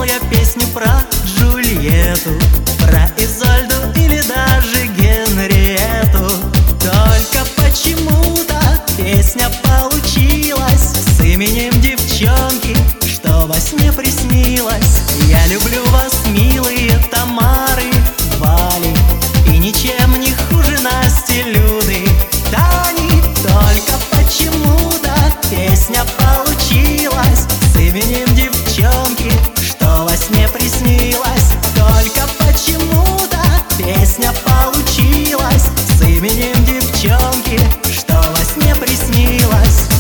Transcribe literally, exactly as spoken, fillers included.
спел я песню про Джульетту, про Изольду или даже Генриетту. Только почему-то песня получилась с именем девчонки, что во сне приснилось. Я люблю вас, милые Тамары, Вали, и ничем не хуже Насти, Люды, Тани. Только почему-то песня получилась с именем девчонки, что во сне приснилось. Только почему-то песня получилась с именем девчонки, что во сне приснилось.